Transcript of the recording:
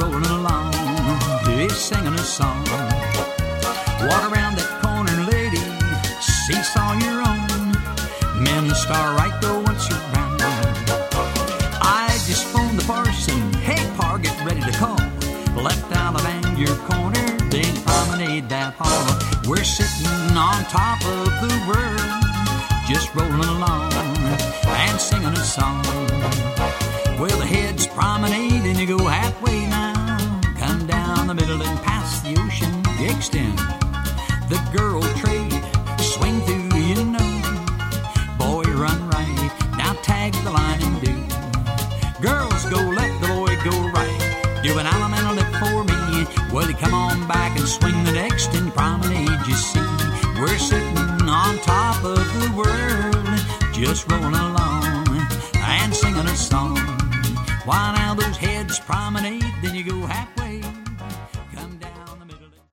rolling along, he's singing a song. Walk around that corner, lady, seesaw your own. Men star right though once you're round. I just phoned the parson, hey par, get ready to call. Left out of your corner, then promenade that hall. We're sitting on top of the world, just rolling along and singing a song. Well, the heads promenade and you go halfway now. Come down the middle and past the ocean, extend. The girl trade, swing through, you know. Boy, run right, now tag the line and do. Girls go left, the boy go right. Do an elemental lip for me. Well, you come on back and swing the next and promenade, you see. We're sitting on top of the world, just rolling along and singing a song. While now those heads promenade, then you go halfway.